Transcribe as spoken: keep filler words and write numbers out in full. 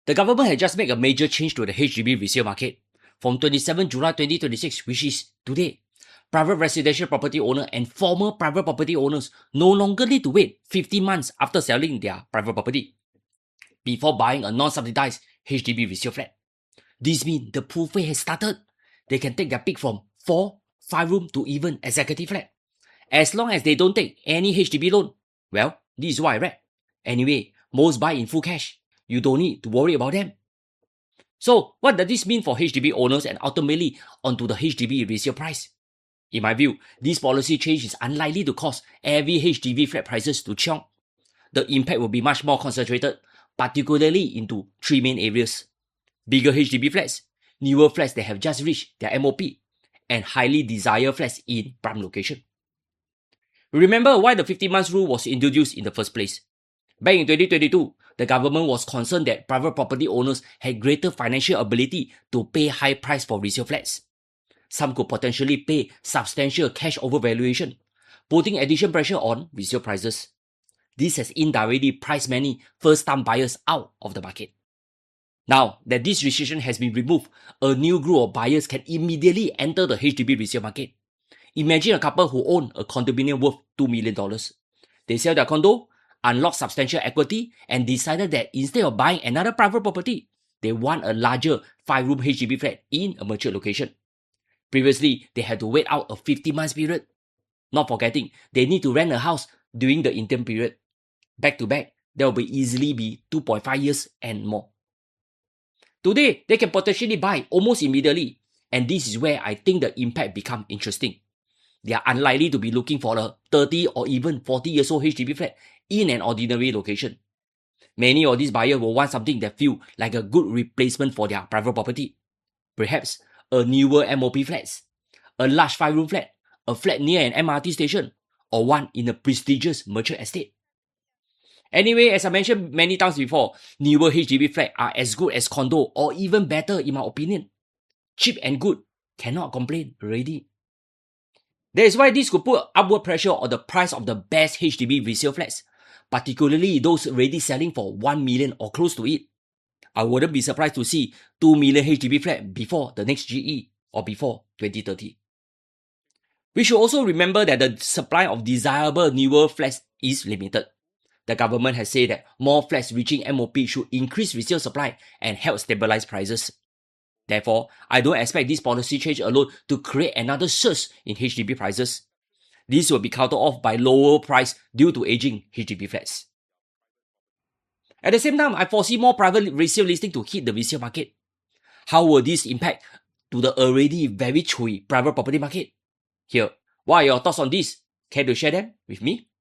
The government had just made a major change to the H D B resale market. From twenty-seventh of July twenty twenty-six, which is today, private residential property owners and former private property owners no longer need to wait fifteen months after selling their private property before buying a non-subsidized H D B resale flat. This means the buffet has started. They can take their pick from four, five room to even executive flat. As long as they don't take any H D B loan, well, this is what I read. Anyway, most buy in full cash. You don't need to worry about them. So, what does this mean for H D B owners and ultimately onto the H D B resale price? In my view, this policy change is unlikely to cause every H D B flat prices to chomp. The impact will be much more concentrated, particularly into three main areas: bigger H D B flats, newer flats that have just reached their M O P, and highly desired flats in prime location. Remember why the fifteen months rule was introduced in the first place. Back in twenty twenty-two, the government was concerned that private property owners had greater financial ability to pay high price for resale flats. Some could potentially pay substantial cash overvaluation, putting additional pressure on resale prices. This has indirectly priced many first-time buyers out of the market. Now that this restriction has been removed, a new group of buyers can immediately enter the H D B resale market. Imagine a couple who own a condominium worth two million dollars. They sell their condo, unlock substantial equity, and decided that instead of buying another private property, they want a larger five room H D B flat in a mature location. Previously, they had to wait out a fifteen months period. Not forgetting, they need to rent a house during the interim period. Back to back, that will be easily be two point five years and more. Today, they can potentially buy almost immediately, and this is where I think the impact becomes interesting. They are unlikely to be looking for a thirty or even forty years old H D B flat in an ordinary location. Many of these buyers will want something that feels like a good replacement for their private property. Perhaps a newer M O P flats, a large five room flat, a flat near an M R T station, or one in a prestigious mature estate. Anyway, as I mentioned many times before, newer H D B flats are as good as condo or even better in my opinion. Cheap and good, cannot complain already. That is why this could put upward pressure on the price of the best H D B resale flats, particularly those already selling for one million dollars or close to it. I wouldn't be surprised to see two million H D B flat before the next G E or before twenty thirty. We should also remember that the supply of desirable newer flats is limited. The government has said that more flats reaching M O P should increase resale supply and help stabilize prices. Therefore, I don't expect this policy change alone to create another surge in H D B prices. This will be countered off by lower price due to aging H D B flats. At the same time, I foresee more private resale listing to hit the resale market. How will this impact to the already very chewy private property market? Here, what are your thoughts on this? Care to share them with me?